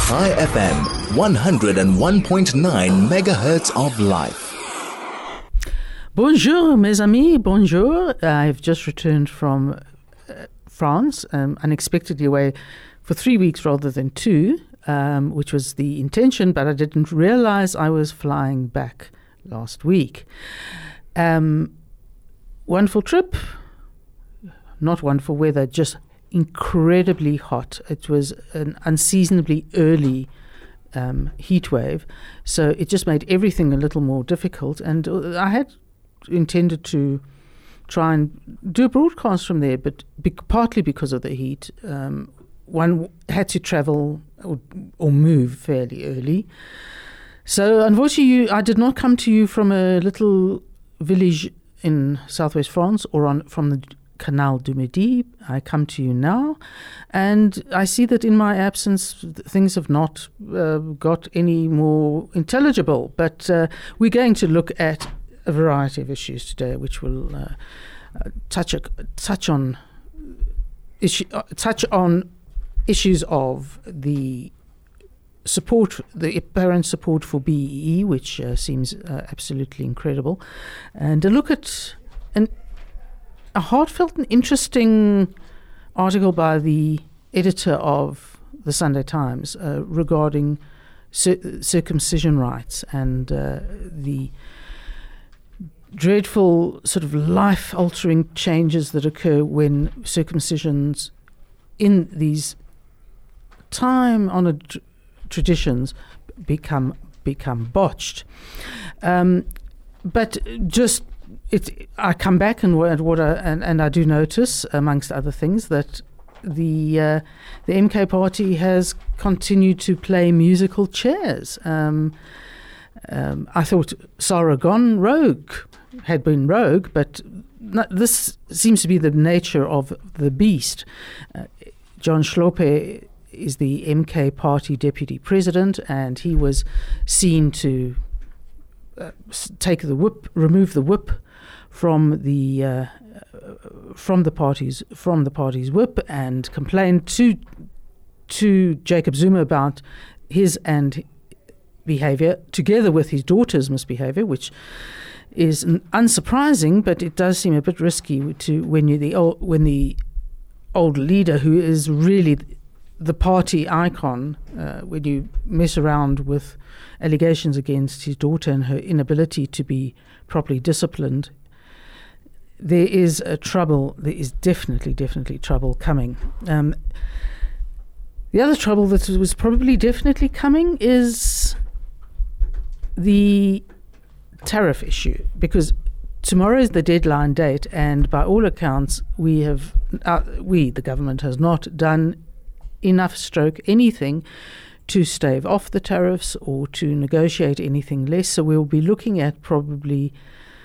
High FM, 101.9 megahertz of life. Bonjour, mes amis, bonjour. I've just returned from France, unexpectedly away for 3 weeks rather than 2, which was the intention, but I didn't realize I was flying back last week. Wonderful trip, not wonderful weather, just incredibly hot. It was an unseasonably early heat wave, so it just made everything a little more difficult. And I had intended to try and do a broadcast from there, but partly because of the heat, one had to travel or move fairly early. So unfortunately, I did not come to you from a little village in southwest France or from the Canal du Midi. I come to you now, and I see that in my absence things have not got any more intelligible, but we're going to look at a variety of issues today which will touch on issues of the apparent support for BEE, which seems absolutely incredible, and a look at a heartfelt and interesting article by the editor of the Sunday Times regarding circumcision rights and the dreadful sort of life-altering changes that occur when circumcisions in these time-honoured traditions become botched. But just I come back and I do notice, amongst other things, that the MK party has continued to play musical chairs. I thought Sarah Gone Rogue had been rogue, but this seems to be the nature of the beast. John Hlophe is the MK party deputy president, and he was seen to remove the whip from the party's whip, and complained to Jacob Zuma about his behaviour, together with his daughter's misbehaviour, which is unsurprising, but it does seem a bit risky when the old leader, who is really the party icon, when you mess around with allegations against his daughter and her inability to be properly disciplined. There is definitely trouble coming. The other trouble that was probably definitely coming is the tariff issue, because tomorrow is the deadline date, and by all accounts the government has not done enough anything to stave off the tariffs or to negotiate anything less. So we'll be looking at probably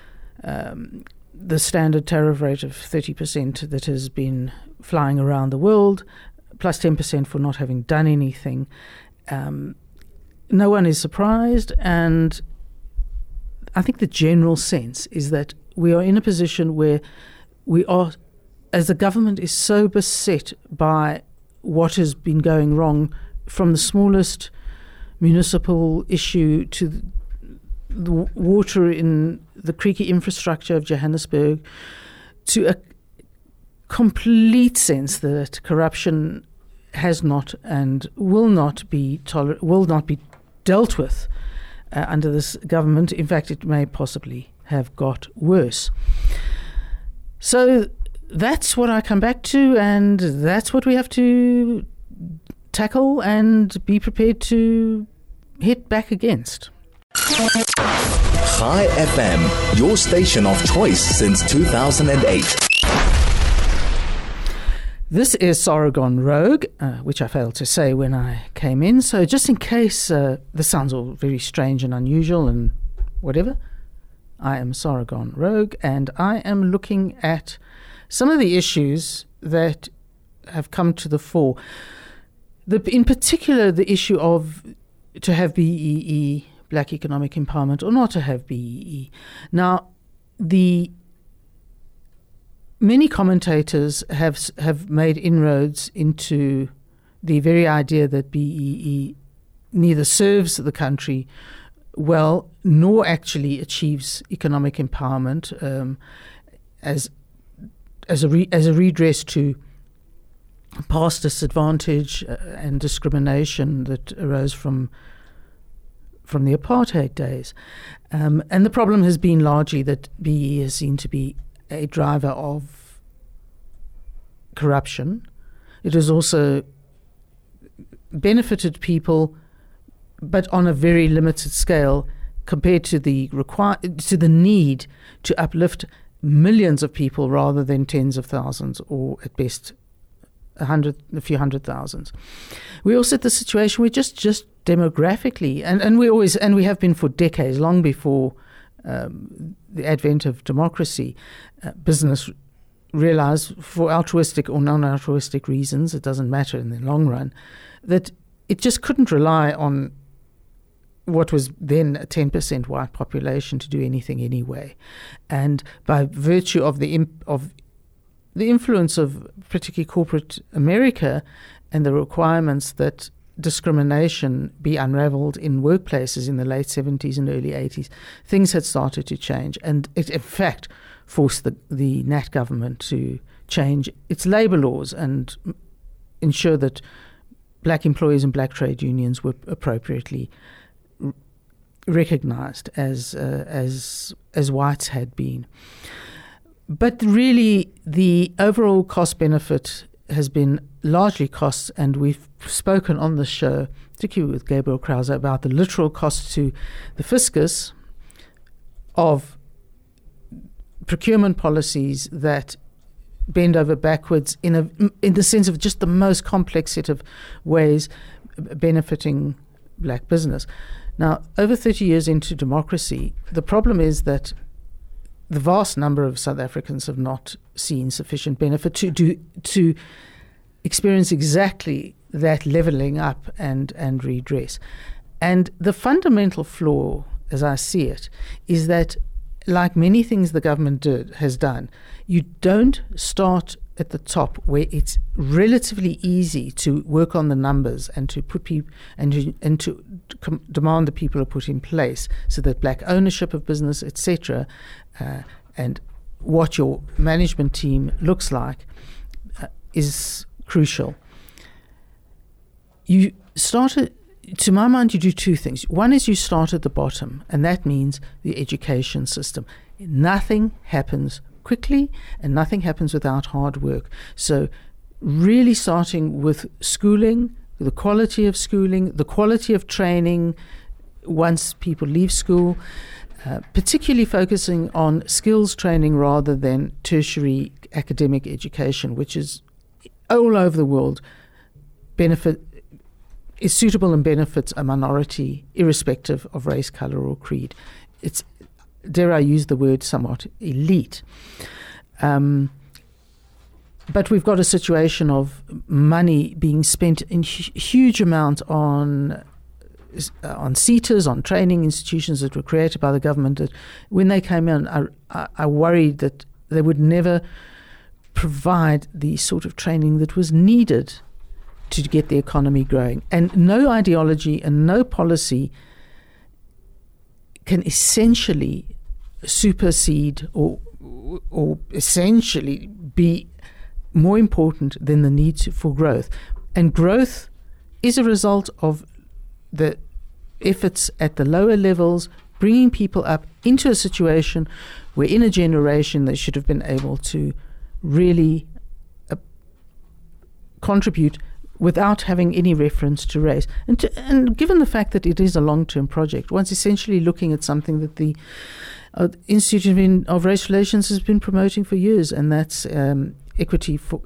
the standard tariff rate of 30% that has been flying around the world, plus 10% for not having done anything. No one is surprised, and I think the general sense is that we are in a position where we are, as the government is so beset by what has been going wrong, from the smallest municipal issue to the water in the creaky infrastructure of Johannesburg, to a complete sense that corruption has not and will not be dealt with under this government. In fact, it may possibly have got worse. So that's what I come back to, and that's what we have to tackle and be prepared to hit back against. High FM, your station of choice since 2008. This is Sarah Gone Rogue, which I failed to say when I came in. So just in case this sounds all very strange and unusual and whatever, I am Sarah Gone Rogue, and I am looking at some of the issues that have come to the fore. In particular, the issue of to have BEE, Black Economic Empowerment, or not to have BEE. Now, many commentators have made inroads into the very idea that BEE neither serves the country well nor actually achieves economic empowerment as a redress to past disadvantage and discrimination that arose from the apartheid days. And the problem has been largely that BE is seen to be a driver of corruption. It has also benefited people, but on a very limited scale compared to the need to uplift millions of people rather than tens of thousands, or at best a few hundred thousands. We also at the situation where just demographically, and we have been for decades, long before the advent of democracy, business realized, for altruistic or non-altruistic reasons, it doesn't matter in the long run, that it just couldn't rely on what was then a 10% white population to do anything anyway. And by virtue of the influence of particularly corporate America and the requirements that discrimination be unraveled in workplaces in the late 70s and early 80s, things had started to change. And it, in fact, forced the Nat government to change its labour laws and ensure that black employees and black trade unions were appropriately recognised as whites had been. But really, the overall cost-benefit has been largely costs, and we've spoken on the show, particularly with Gabriel Krause, about the literal cost to the fiscus of procurement policies that bend over backwards in the sense of just the most complex set of ways benefiting black business. Now, over 30 years into democracy, the problem is that the vast number of South Africans have not seen sufficient benefit to experience exactly that levelling up and redress. And the fundamental flaw, as I see it, is that, like many things the government has done, you don't start at the top where it's relatively easy to work on the numbers and to put people and to demand that people are put in place so that black ownership of business, etc., and what your management team looks like is crucial. You started, to my mind, you do two things. One is you start at the bottom, and that means the education system. Nothing happens quickly, and nothing happens without hard work. So really starting with schooling, the quality of schooling, the quality of training once people leave school, particularly focusing on skills training rather than tertiary academic education, which is all over the world, is suitable and benefits a minority irrespective of race, colour or creed. It's, dare I use the word, somewhat elite. But we've got a situation of money being spent in huge amount on CETAs, on training institutions that were created by the government, that when they came in, I worried that they would never provide the sort of training that was needed to get the economy growing. And no ideology and no policy can essentially supersede or essentially be more important than the need for growth. And growth is a result of the efforts at the lower levels, bringing people up into a situation where in a generation they should have been able to really contribute without having any reference to race. And given the fact that it is a long-term project, one's essentially looking at something that the Institute of Race Relations has been promoting for years, and that's equity for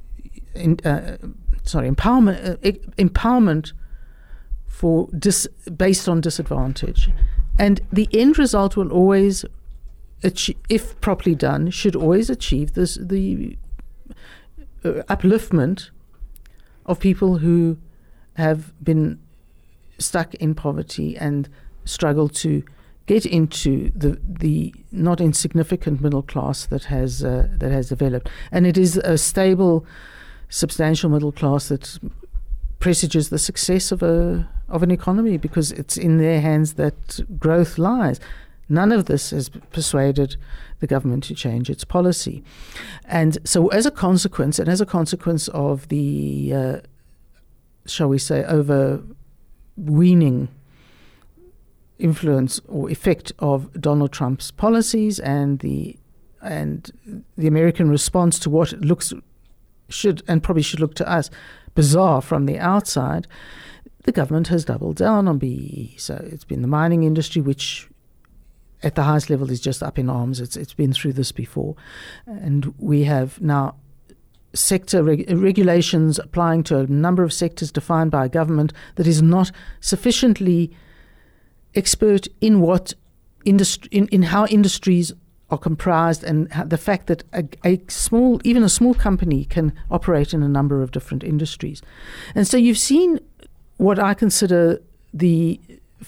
empowerment for based on disadvantage. And the end result will always achieve, if properly done, should always achieve the upliftment of people who have been stuck in poverty and struggle to get into the not insignificant middle class that has developed. And it is a stable, substantial middle class that presages the success of a of an economy because it's in their hands that growth lies. None of this has persuaded the government to change its policy. And so as a consequence of the, shall we say, overweening influence or effect of Donald Trump's policies and the American response to what should look to us bizarre from the outside, the government has doubled down on BEE. So it's been the mining industry, which at the highest level is just up in arms. It's been through this before. And we have now sector regulations applying to a number of sectors defined by a government that is not sufficiently expert in what in how industries are comprised, and the fact that even a small company can operate in a number of different industries. And so you've seen what I consider the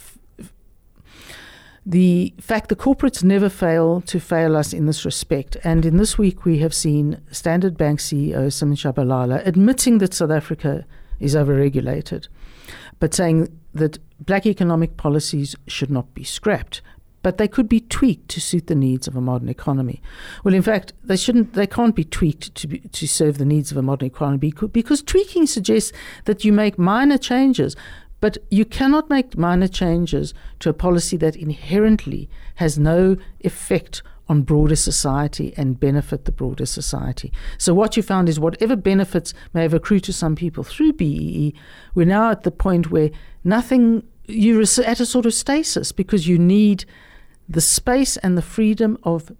fact the corporates never fail to fail us in this respect. And in this week we have seen Standard Bank CEO Sim Tshabalala admitting that South Africa is overregulated, but saying that black economic policies should not be scrapped, but they could be tweaked to suit the needs of a modern economy. Well, in fact, they can't be tweaked to serve the needs of a modern economy because tweaking suggests that you make minor changes, but you cannot make minor changes to a policy that inherently has no effect on broader society and benefit the broader society. So what you found is whatever benefits may have accrued to some people through BEE, we're now at the point where you're at a sort of stasis because you need the space and the freedom of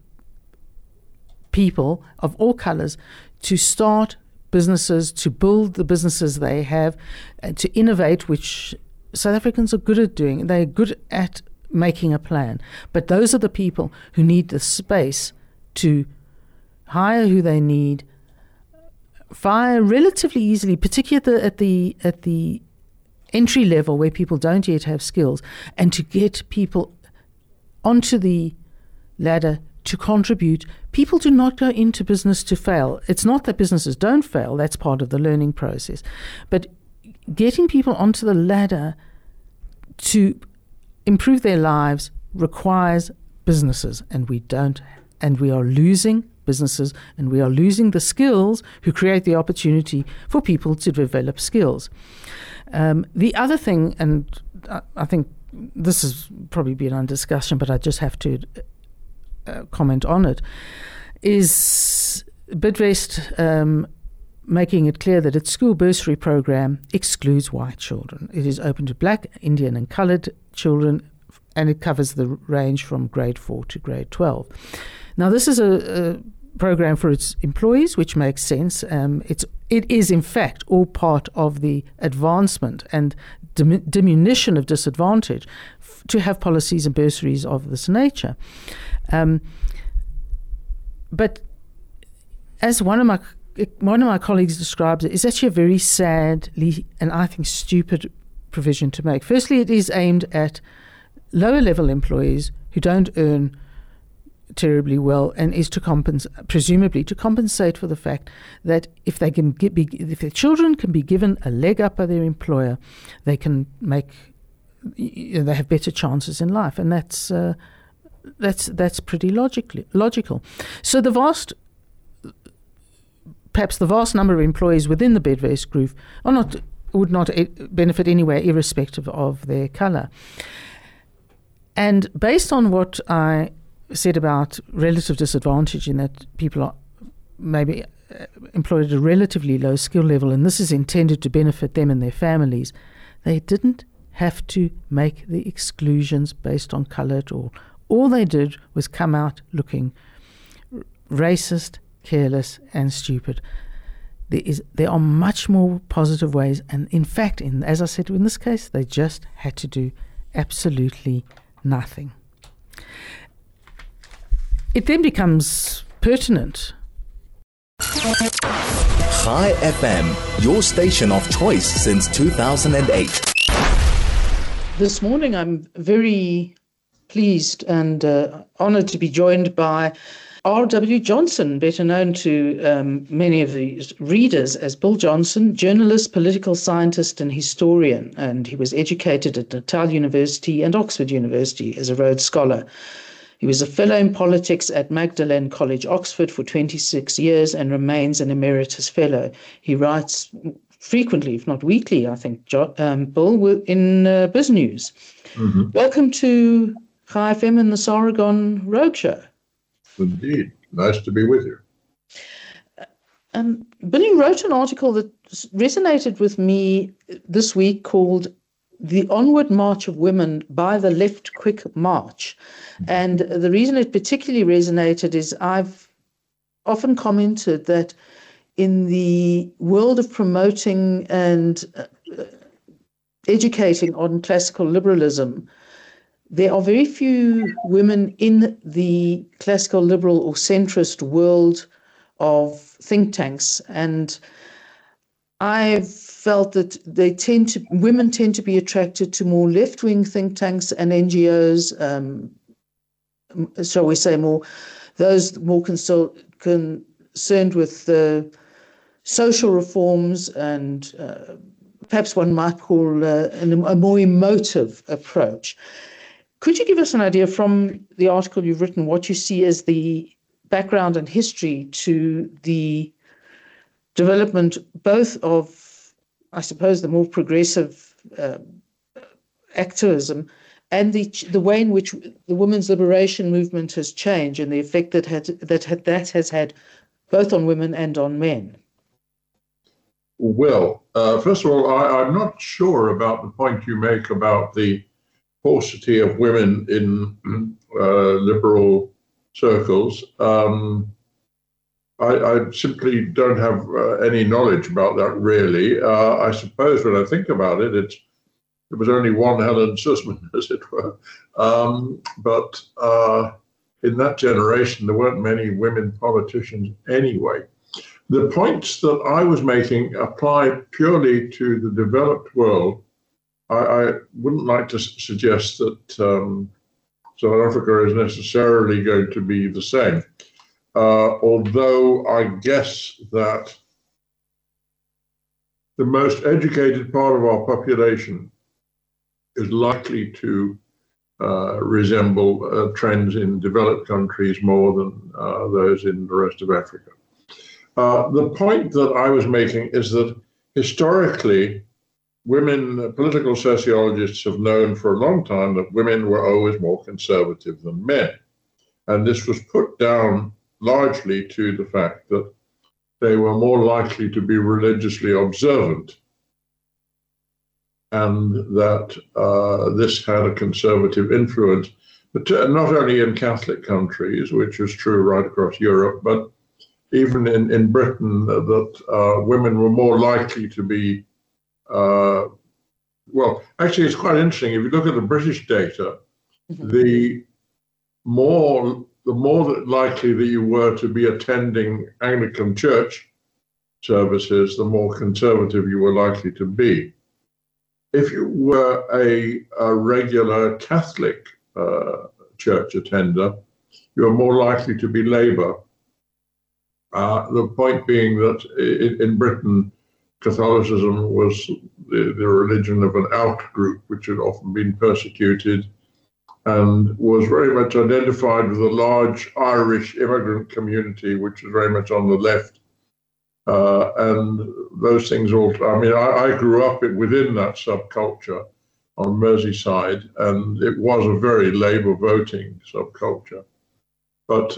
people of all colours to start businesses, to build the businesses they have, and to innovate, which South Africans are good at doing. They're good at making a plan. But those are the people who need the space to hire who they need, fire relatively easily, particularly at the entry level where people don't yet have skills, and to get people onto the ladder to contribute. People do not go into business to fail. It's not that businesses don't fail, that's part of the learning process. But getting people onto the ladder to improve their lives requires businesses, and we are losing businesses, and we are losing the skills who create the opportunity for people to develop skills. The other thing, and I think this has probably been on discussion, but I just have to comment on it, is Bidvest making it clear that its school bursary program excludes white children. It is open to black, Indian and coloured children, and it covers the range from grade 4 to grade 12. Now, this is a program for its employees, which makes sense. It is, in fact, all part of the advancement and diminution of disadvantage to have policies and bursaries of this nature. But as one of my colleagues describes it, it's actually a very sadly and I think stupid provision to make. Firstly, it is aimed at lower level employees who don't earn terribly well, and is presumably to compensate for the fact that if their children can be given a leg up by their employer, they can they have better chances in life, and that's pretty logical. So perhaps the vast number of employees within the Bidvest Group would not benefit anyway, irrespective of their colour. And based on what I said about relative disadvantage, in that people are maybe employed at a relatively low skill level, and this is intended to benefit them and their families, they didn't have to make the exclusions based on colour at all. All they did was come out looking racist, careless and stupid. There are much more positive ways, and in fact, as I said, in this case, they just had to do absolutely nothing. It then becomes pertinent. Chai FM, your station of choice since 2008. This morning I'm very pleased and honoured to be joined by R.W. Johnson, better known to many of the readers as Bill Johnson, journalist, political scientist, and historian. And he was educated at Natal University and Oxford University as a Rhodes Scholar. He was a fellow in politics at Magdalen College, Oxford, for 26 years and remains an emeritus fellow. He writes frequently, if not weekly, I think, Bill, in Biz News. Mm-hmm. Welcome to Chai FM and the Sargon Rogue Show. Indeed. Nice to be with you. Billy wrote an article that resonated with me this week called The Onward March of Women by the Left Quick March. And the reason it particularly resonated is I've often commented that in the world of promoting and educating on classical liberalism, there are very few women in the classical liberal or centrist world of think tanks. And I've felt that women tend to be attracted to more left-wing think tanks and NGOs, shall we say those more concerned with social reforms and perhaps one might call a more emotive approach. Could you give us an idea from the article you've written what you see as the background and history to the development both of, I suppose, the more progressive activism and the way in which the women's liberation movement has changed and the effect that has had both on women and on men? Well, first of all, I'm not sure about the point you make about the paucity of women in liberal circles. I simply don't have any knowledge about that, really. I suppose when I think about it, there was only one Helen Suzman, as it were. But in that generation, there weren't many women politicians anyway. The points that I was making apply purely to the developed world. I wouldn't like to suggest that South Africa is necessarily going to be the same, although I guess that the most educated part of our population is likely to resemble trends in developed countries more than those in the rest of Africa. The point that I was making is that historically, political sociologists have known for a long time that women were always more conservative than men. And this was put down largely to the fact that they were more likely to be religiously observant, and that this had a conservative influence, but not only in Catholic countries, which is true right across Europe, but even in Britain, that women were more likely to be well, actually, it's quite interesting. If you look at the British data, mm-hmm. the more likely that you were to be attending Anglican church services, the more conservative you were likely to be. If you were a regular Catholic church attender, you were more likely to be Labour. The point being that in Britain, Catholicism was the religion of an out group, which had often been persecuted and was very much identified with a large Irish immigrant community, which was very much on the left. And those things all, I grew up within that subculture on Merseyside, and it was a very Labour voting subculture. But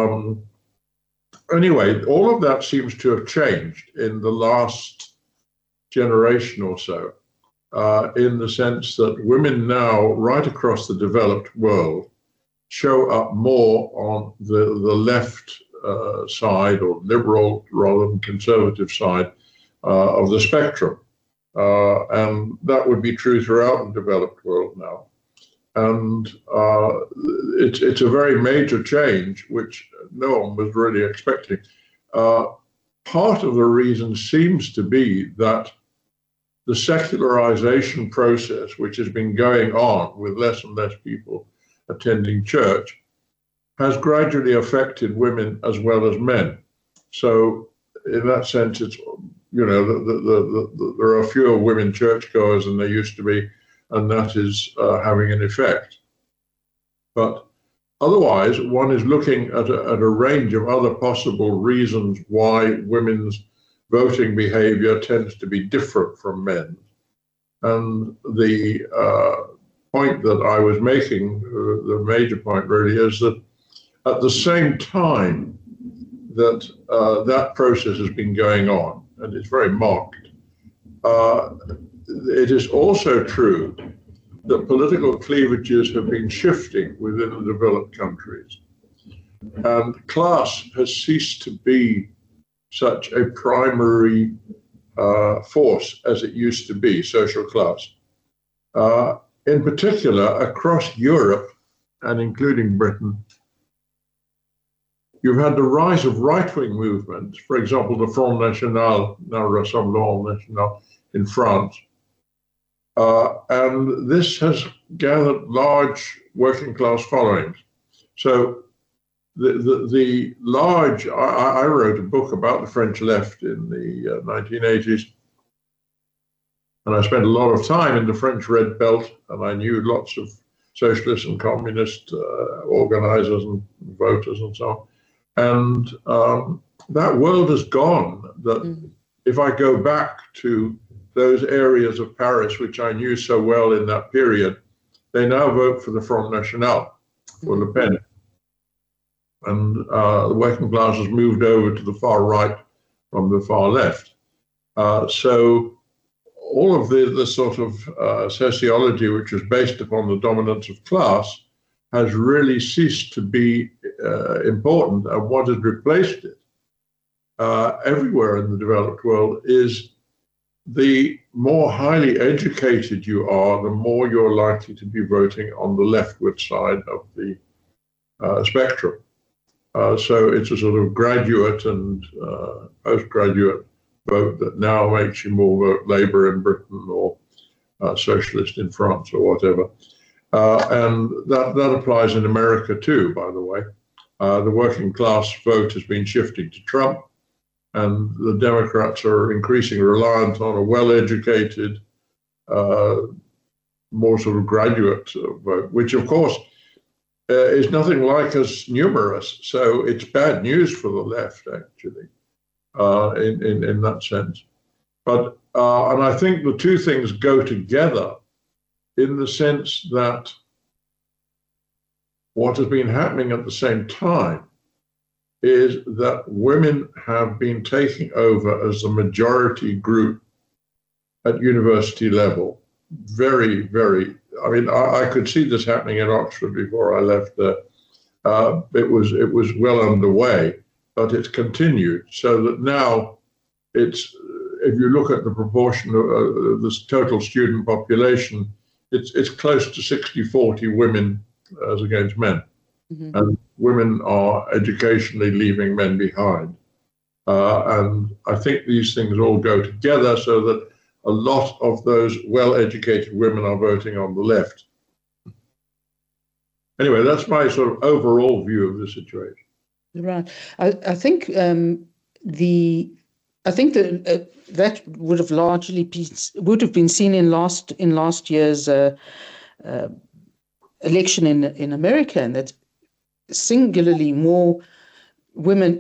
anyway, all of that seems to have changed in the last generation or so, in the sense that women now, right across the developed world, show up more on the left side, or liberal rather than conservative side of the spectrum. And that would be true throughout the developed world now. And it's a very major change, which no one was really expecting. Part of the reason seems to be that the secularization process, which has been going on with less and less people attending church, has gradually affected women as well as men. So in that sense, it's, there are fewer women churchgoers than there used to be, and that is having an effect. But otherwise, one is looking at a range of other possible reasons why women's voting behavior tends to be different from men's. And the point that I was making, the major point really, is that at the same time that that process has been going on, and it's very marked, it is also true that political cleavages have been shifting within the developed countries. And class has ceased to be such a primary force as it used to be, social class. In particular, across Europe, and including Britain, you've had the rise of right-wing movements, for example, the Front National, now Rassemblement National in France. And this has gathered large working class followings. So the large, I wrote a book about the French left in the 1980s, and I spent a lot of time in the French Red Belt, and I knew lots of socialist and communist organizers and voters and so on. And that world has gone. That if I go back to those areas of Paris, which I knew so well in that period, they now vote for the Front National, for Le Pen. And the working class has moved over to the far right from the far left. So all of the sort of sociology which was based upon the dominance of class has really ceased to be important. And what has replaced it everywhere in the developed world is the more highly educated you are, the more you're likely to be voting on the leftward side of the spectrum. So it's a sort of graduate and postgraduate vote that now makes you more vote Labour in Britain or socialist in France or whatever. And that applies in America too, by the way. The working class vote has been shifting to Trump, and the Democrats are increasingly reliant on a well-educated, more sort of graduate vote, which of course is nothing like as numerous. So it's bad news for the left, actually, in that sense. But and I think the two things go together in the sense that what has been happening at the same time is that women have been taking over as the majority group at university level. Very, very, I mean, I could see this happening in Oxford before I left there. It was well underway, but it's continued so that now it's, if you look at the proportion of the total student population, it's close to 60-40 women as against men. Mm-hmm. And women are educationally leaving men behind. And I think these things all go together so that a lot of those well-educated women are voting on the left. Anyway, that's my sort of overall view of the situation. Right. I think that would have largely been seen in last year's election in America, and that singularly more women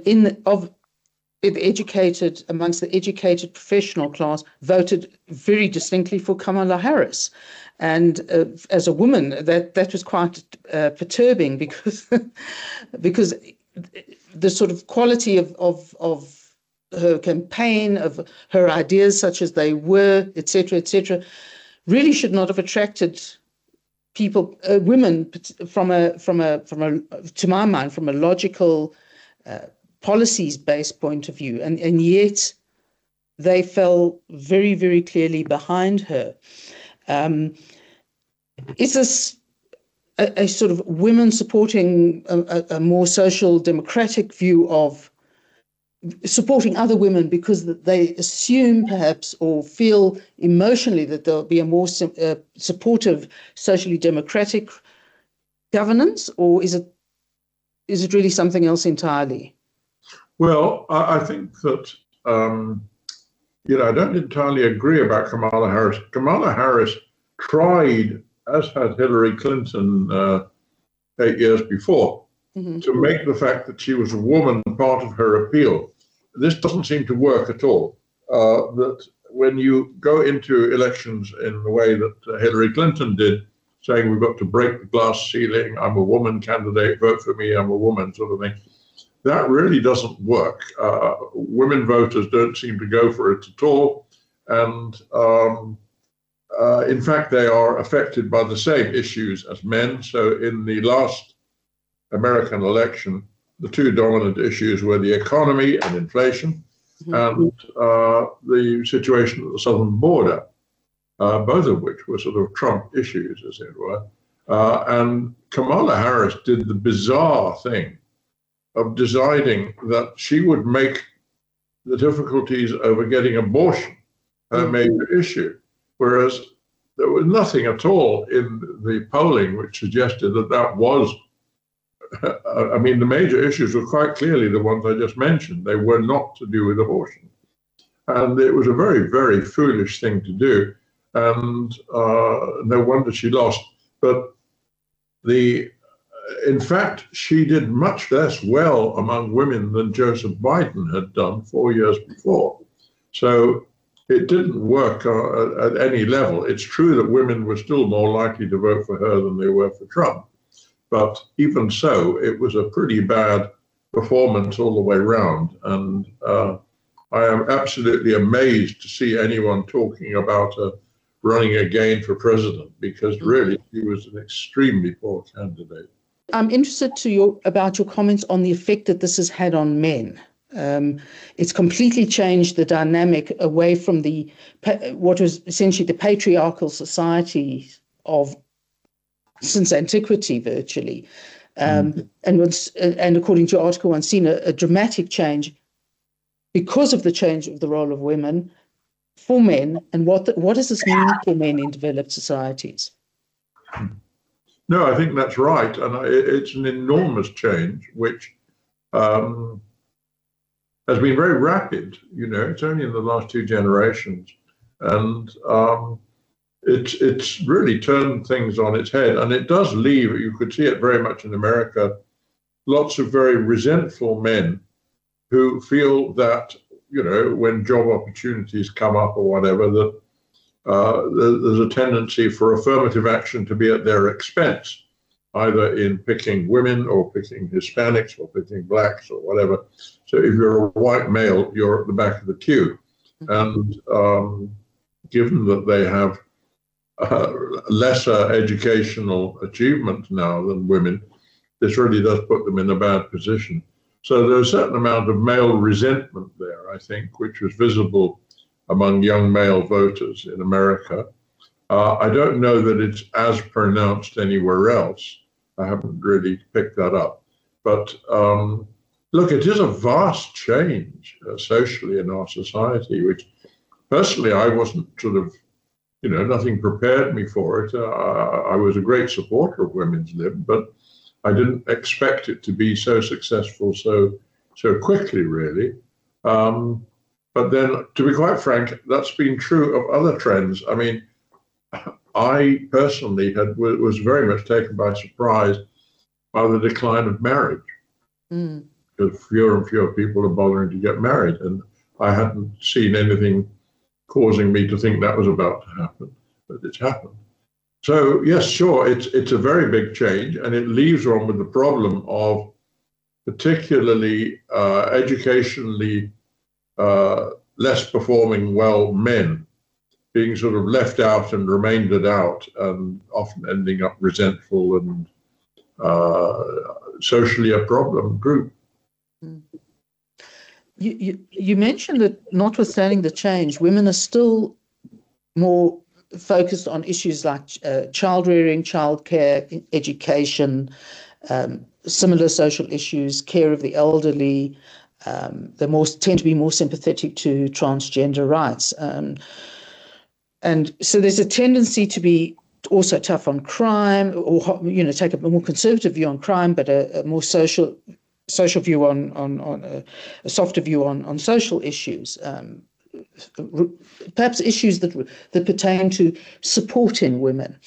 amongst the educated professional class voted very distinctly for Kamala Harris. And as a woman, that was quite perturbing because the sort of quality of her campaign, of her ideas such as they were, etc., really should not have attracted people, women, to my mind, from a logical policies-based point of view, and yet they fell very, very clearly behind her. Is this a sort of women supporting a more social democratic view of supporting other women because they assume perhaps or feel emotionally that there'll be a more supportive socially democratic governance, or is it is it really something else entirely? Well, I think that, I don't entirely agree about Kamala Harris. Kamala Harris tried, as had Hillary Clinton 8 years before, to make the fact that she was a woman part of her appeal. This doesn't seem to work at all. That when you go into elections in the way that Hillary Clinton did, saying we've got to break the glass ceiling, I'm a woman candidate, vote for me, I'm a woman, sort of thing, that really doesn't work. Women voters don't seem to go for it at all. And in fact, they are affected by the same issues as men. So in the last American election, the two dominant issues were the economy and inflation, and the situation at the southern border, both of which were sort of Trump issues, as it were. And Kamala Harris did the bizarre thing of deciding that she would make the difficulties over getting abortion her major issue, whereas there was nothing at all in the polling which suggested that that was. I mean, the major issues were quite clearly the ones I just mentioned. They were not to do with abortion. And it was a very, very foolish thing to do. And no wonder she lost. But in fact, she did much less well among women than Joseph Biden had done 4 years before. So it didn't work at any level. It's true that women were still more likely to vote for her than they were for Trump. But even so, it was a pretty bad performance all the way round. And I am absolutely amazed to see anyone talking about running again for president, because really he was an extremely poor candidate. I'm interested about your comments on the effect that this has had on men. It's completely changed the dynamic away from what was essentially the patriarchal society of since antiquity, virtually, and according to your article, one's seen a dramatic change because of the change of the role of women for men. And what does this mean for men in developed societies? No, I think that's right, and it's an enormous change, which has been very rapid. It's only in the last two generations, and It's really turned things on its head, and it does leave, you could see it very much in America, lots of very resentful men who feel that, when job opportunities come up or whatever, that there's a tendency for affirmative action to be at their expense, either in picking women or picking Hispanics or picking blacks or whatever. So if you're a white male, you're at the back of the queue. And given that they have lesser educational achievement now than women, this really does put them in a bad position. So there's a certain amount of male resentment there, I think, which was visible among young male voters in America. I don't know that it's as pronounced anywhere else. I haven't really picked that up. But look, it is a vast change socially in our society, which personally I wasn't nothing prepared me for it. I was a great supporter of women's lib, but I didn't expect it to be so successful so quickly, really. But then, to be quite frank, that's been true of other trends. I mean, I personally was very much taken by surprise by the decline of marriage. Because fewer and fewer people are bothering to get married, and I hadn't seen anything causing me to think that was about to happen, but it's happened. So yes, sure, it's a very big change, and it leaves one with the problem of particularly educationally less performing well men being sort of left out and remaindered out, and often ending up resentful and socially a problem group. You mentioned that notwithstanding the change, women are still more focused on issues like child rearing, childcare, education, similar social issues, care of the elderly. They tend to be more sympathetic to transgender rights. And so there's a tendency to be also tough on crime, or take a more conservative view on crime, but a more social view on a softer view on social issues. Perhaps issues that pertain to supporting women.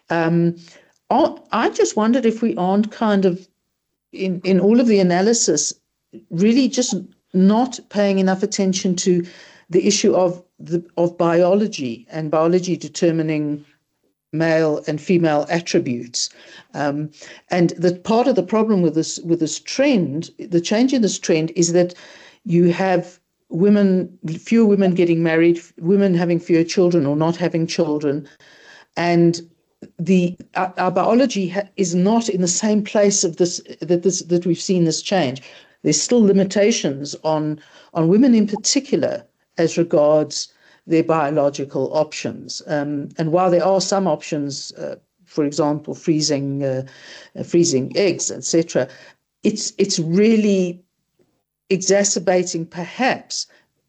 I just wondered if we aren't kind of in all of the analysis really just not paying enough attention to the issue of biology and biology determining male and female attributes, and that part of the problem with this trend, the change in this trend, is that you have fewer women getting married, women having fewer children or not having children, and our biology is not in the same place of that we've seen this change. There's still limitations on women in particular as regards their biological options. And while there are some options, for example, freezing eggs, etc., it's really exacerbating perhaps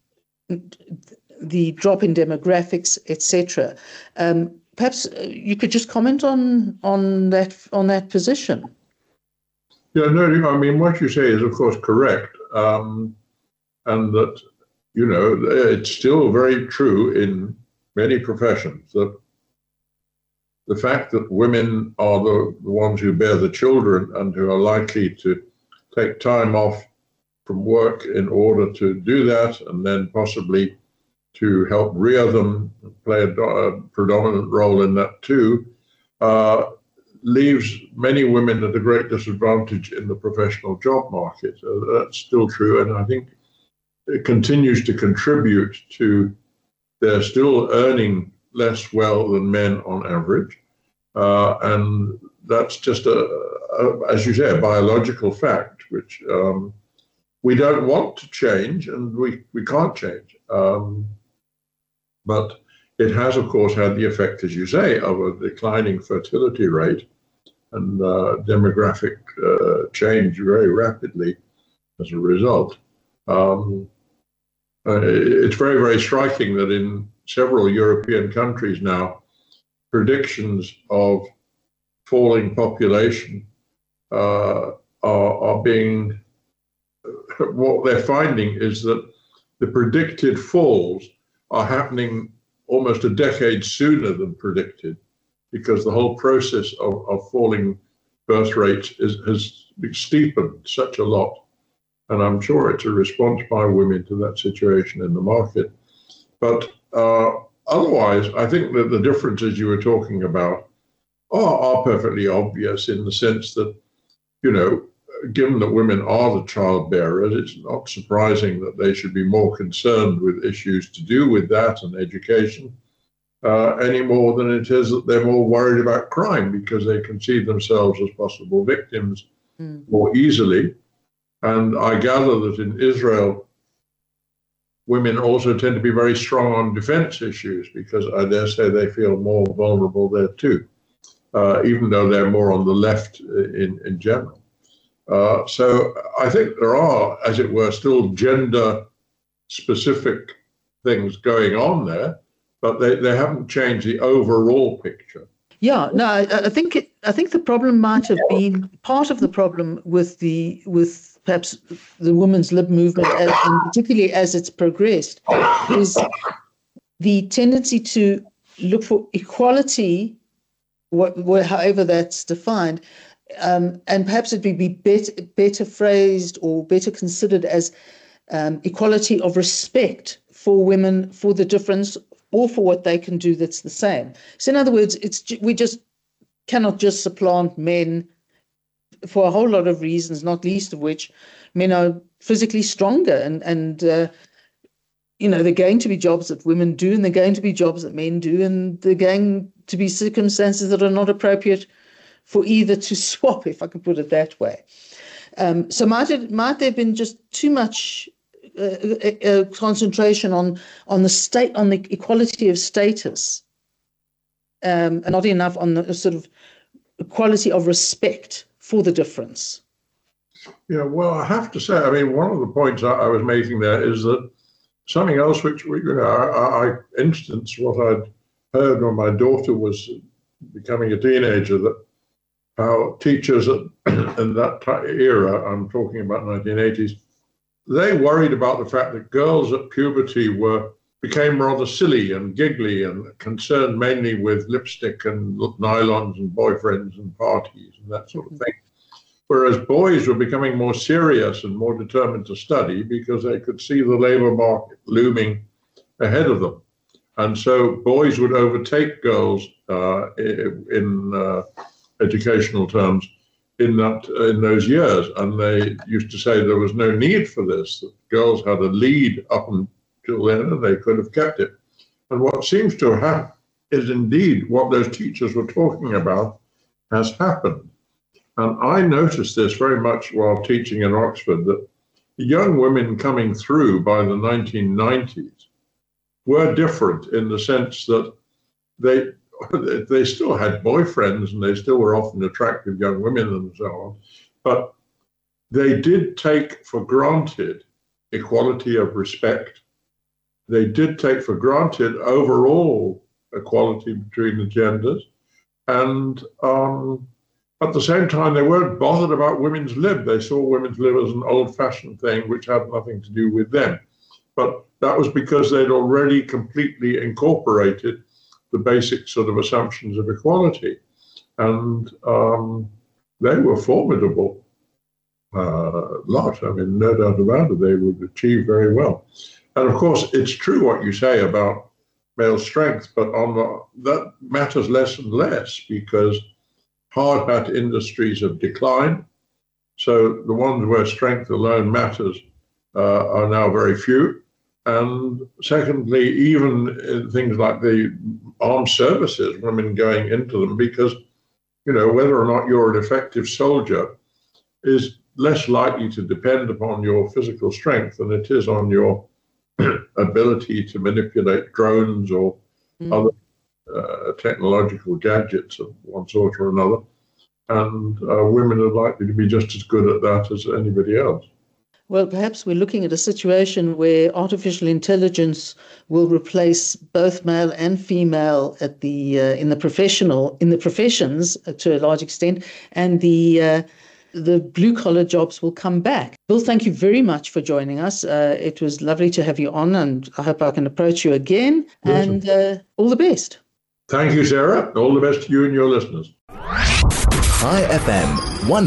the drop in demographics, etc. Perhaps you could just comment on that position. Yeah, no, I mean, what you say is, of course, correct. And that, it's still very true in many professions that the fact that women are the ones who bear the children and who are likely to take time off from work in order to do that, and then possibly to help rear them, play a predominant role in that too, leaves many women at a great disadvantage in the professional job market. That's still true, and I think it continues to contribute to their still earning less well than men on average. And that's just as you say, a biological fact, which we don't want to change, and we can't change. But it has, of course, had the effect, as you say, of a declining fertility rate and demographic change very rapidly as a result. It's very, very striking that in several European countries now, predictions of falling population are being, what they're finding is that the predicted falls are happening almost a decade sooner than predicted, because the whole process of falling birth rates has steepened such a lot. And I'm sure it's a response by women to that situation in the market. But otherwise, I think that the differences you were talking about are perfectly obvious, in the sense that, given that women are the child bearers, it's not surprising that they should be more concerned with issues to do with that and education, any more than it is that they're more worried about crime, because they can see themselves as possible victims more easily. And I gather that in Israel, women also tend to be very strong on defense issues, because I dare say they feel more vulnerable there too, even though they're more on the left in general. So I think there are, as it were, still gender-specific things going on there, but they haven't changed the overall picture. Yeah, no, I think the problem might have been part of the problem with perhaps the women's lib movement, and particularly as it's progressed, is the tendency to look for equality, however that's defined. And perhaps it would be better phrased or better considered as equality of respect for women, for the difference, or for what they can do that's the same. So in other words, we just cannot just supplant men for a whole lot of reasons, not least of which men are physically stronger, and they're going to be jobs that women do, and they're going to be jobs that men do, and they're going to be circumstances that are not appropriate for either to swap, if I can put it that way. So might there have been just too much concentration on the equality of status, and not enough on the sort of equality of respect for the difference? Yeah, well, I have to say, I mean, one of the points I was making there is that something else which I instance what I'd heard when my daughter was becoming a teenager, that how teachers in that era, I'm talking about 1980s, they worried about the fact that girls at puberty became rather silly and giggly and concerned mainly with lipstick and nylons and boyfriends and parties and that sort of thing. Whereas boys were becoming more serious and more determined to study because they could see the labor market looming ahead of them. And so boys would overtake girls in educational terms in those years. And they used to say there was no need for this, that girls had a lead up until then and they could have kept it. And what seems to have happened is indeed what those teachers were talking about has happened. And I noticed this very much while teaching in Oxford, that the young women coming through by the 1990s were different in the sense that they still had boyfriends and they still were often attractive young women and so on, but they did take for granted equality of respect. They did take for granted overall equality between the genders, and at the same time, they weren't bothered about women's lib. They saw women's lib as an old-fashioned thing which had nothing to do with them. But that was because they'd already completely incorporated the basic sort of assumptions of equality. And they were formidable lot. I mean, no doubt about it, they would achieve very well. And of course, it's true what you say about male strength, but that matters less and less because hard hat industries have declined. So the ones where strength alone matters are now very few. And secondly, even in things like the armed services, women going into them, because, whether or not you're an effective soldier is less likely to depend upon your physical strength than it is on your ability to manipulate drones or other technological gadgets of one sort or another. And women are likely to be just as good at that as anybody else. Well, perhaps we're looking at a situation where artificial intelligence will replace both male and female at in the professions to a large extent, and the blue-collar jobs will come back. Bill, thank you very much for joining us. It was lovely to have you on, and I hope I can approach you again. Awesome. And all the best. Thank you, Sarah. All the best to you and your listeners. High FM,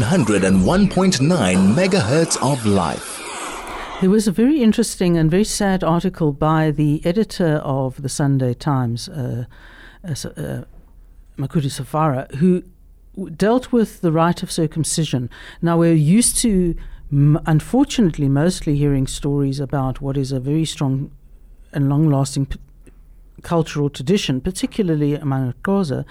101.9 megahertz of life. There was a very interesting and very sad article by the editor of the Sunday Times, Makhudi Safara, who dealt with the right of circumcision. Now, we're used to, unfortunately, mostly hearing stories about what is a very strong and long-lasting cultural tradition, particularly among Xhosa,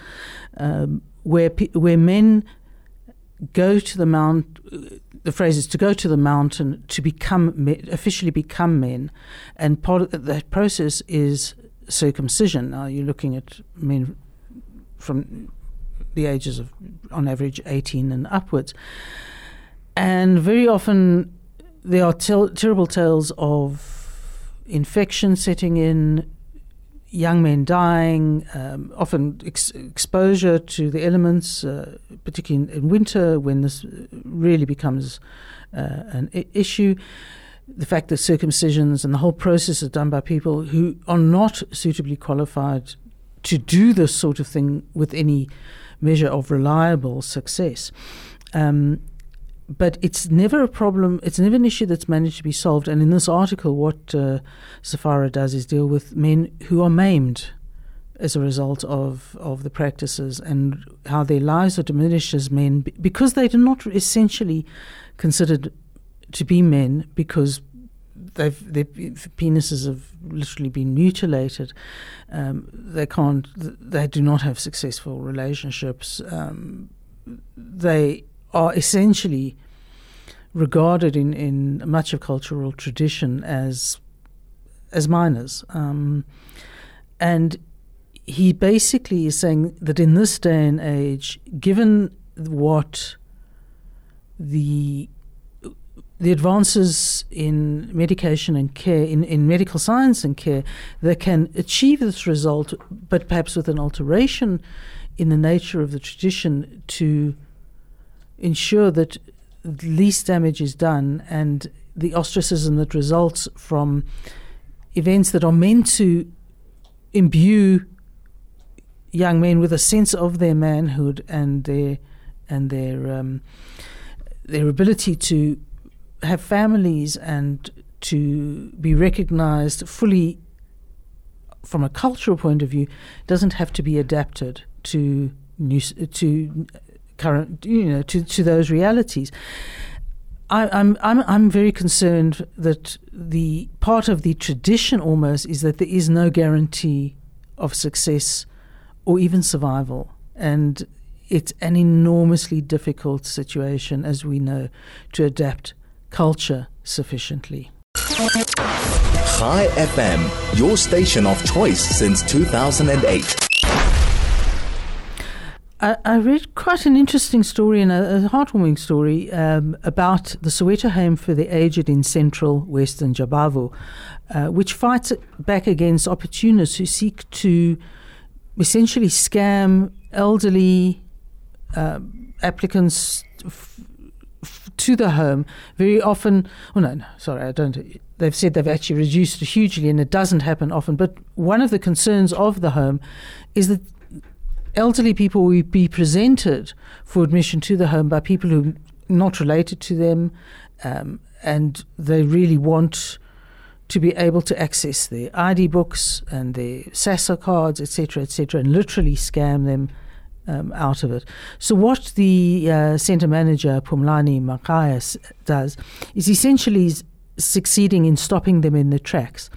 where men go to the mount. The phrase is to go to the mountain to officially become men, and part of that process is circumcision. Now, you're looking at men from the ages of, on average, 18 and upwards. And very often there are terrible tales of infection setting in, young men dying, often exposure to the elements, particularly in winter when this really becomes an issue. The fact that circumcisions and the whole process is done by people who are not suitably qualified to do this sort of thing with any measure of reliable success. But it's never a problem, it's never an issue that's managed to be solved. And in this article, what Safara does is deal with men who are maimed as a result of the practices and how their lives are diminished as men because they are not essentially considered to be men because their penises have literally been mutilated. They do not have successful relationships. They are essentially regarded in much of cultural tradition as minors. And he basically is saying that in this day and age, given what the advances in medication and care, in medical science and care, they can achieve this result, but perhaps with an alteration in the nature of the tradition to ensure that least damage is done, and the ostracism that results from events that are meant to imbue young men with a sense of their manhood and their ability to have families and to be recognized fully from a cultural point of view, doesn't have to be adapted to current, to those realities. I'm very concerned that the part of the tradition almost is that there is no guarantee of success or even survival, and it's an enormously difficult situation, as we know, to adapt culture sufficiently. Chai FM, your station of choice since 2008. I read quite an interesting story and a heartwarming story about the Soweto Home for the Aged in central western Jabavu, which fights back against opportunists who seek to essentially scam elderly applicants to the home. Very often, they've said they've actually reduced it hugely, and it doesn't happen often. But one of the concerns of the home is that elderly people will be presented for admission to the home by people who are not related to them, and they really want to be able to access their ID books and their SASSA cards, etc., and literally scam them out of it. So what the centre manager, Pumlani Makaya, does is essentially succeeding in stopping them in their tracks.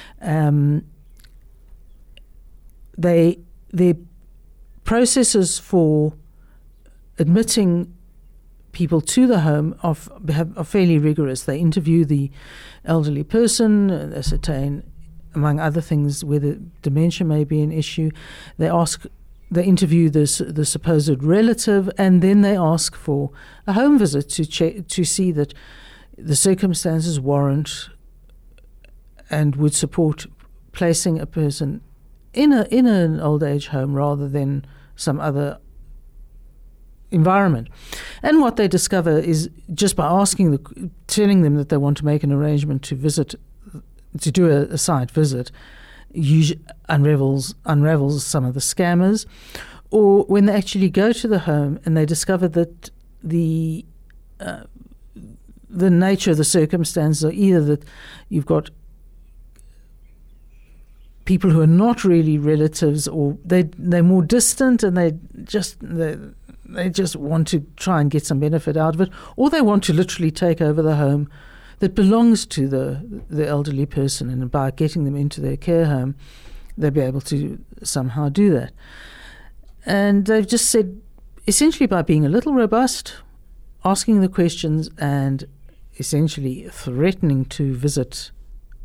Their processes for admitting people to the home are fairly rigorous. They interview the elderly person, ascertain, among other things, whether dementia may be an issue. They interview the supposed relative, and then they ask for a home visit to see that the circumstances warrant and would support placing a person in an old age home rather than some other environment. And what they discover is, just by telling them that they want to make an arrangement to do a site visit, unravels some of the scammers. Or when they actually go to the home and they discover that the nature of the circumstances are either that you've got people who are not really relatives, or they're more distant and they just want to try and get some benefit out of it, or they want to literally take over the home that belongs to the elderly person, and by getting them into their care home, they'll be able to somehow do that. And they've just said, essentially, by being a little robust, asking the questions, and essentially threatening to visit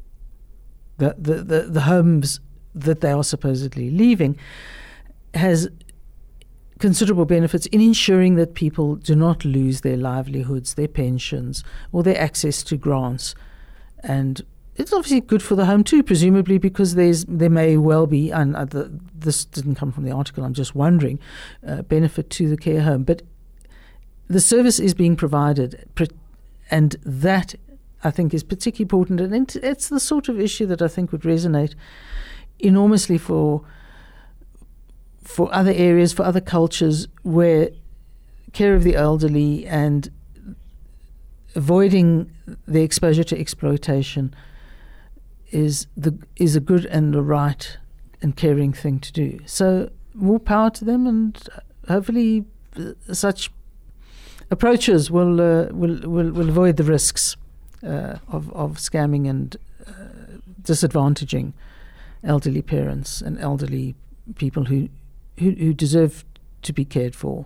the homes that they are supposedly leaving, has considerable benefits in ensuring that people do not lose their livelihoods, their pensions, or their access to grants. And it's obviously good for the home too, presumably, because there may well be, and this didn't come from the article, I'm just wondering, benefit to the care home. But the service is being provided, and that, I think, is particularly important. And it's the sort of issue that I think would resonate enormously for other areas, for other cultures, where care of the elderly and avoiding the exposure to exploitation is a good and a right and caring thing to do. So more power to them, and hopefully such approaches will avoid the risks of scamming and disadvantaging elderly parents and elderly people who deserve to be cared for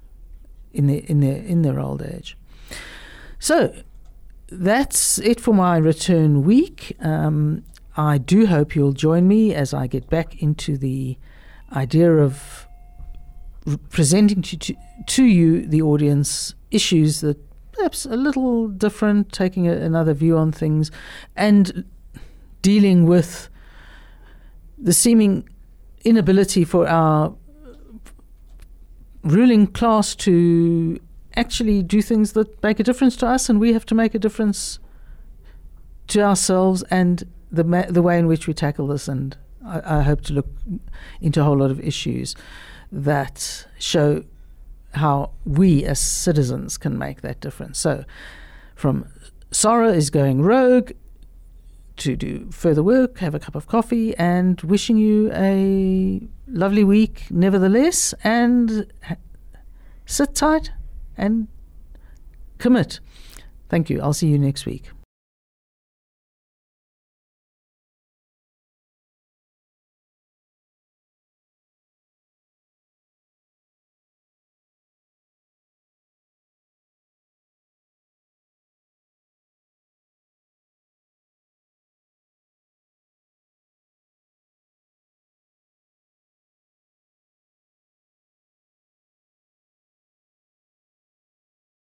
in their old age. So that's it for my return week. I do hope you'll join me as I get back into the idea of presenting to you, the audience, issues that perhaps a little different, taking another view on things, and dealing with the seeming inability for our ruling class to actually do things that make a difference to us, and we have to make a difference to ourselves and the way in which we tackle this. And I hope to look into a whole lot of issues that show how we as citizens can make that difference. So from Sarah is going rogue to do further work, have a cup of coffee, and wishing you a lovely week nevertheless, and sit tight and commit. Thank you. I'll see you next week.